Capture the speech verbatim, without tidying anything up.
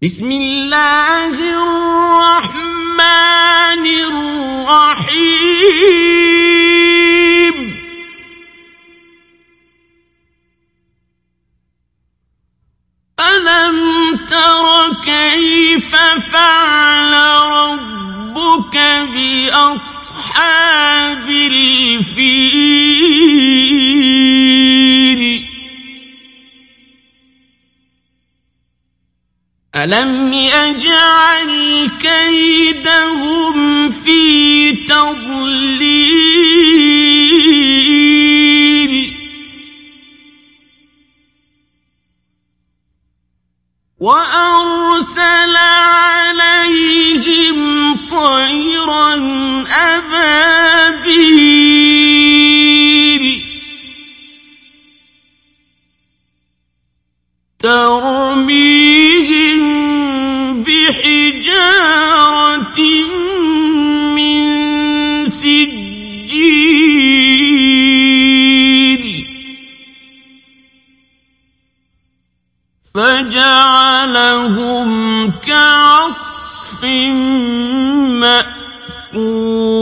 بسم الله الرحمن الرحيم ألم تر كيف فعل ربك بأصحاب الفيل ألم يجعل كيدهم في تضليل وأرسل عليهم طيرا أبابيل ترميهم بحجارة من سجيل فجعلهم كعصف مأكول.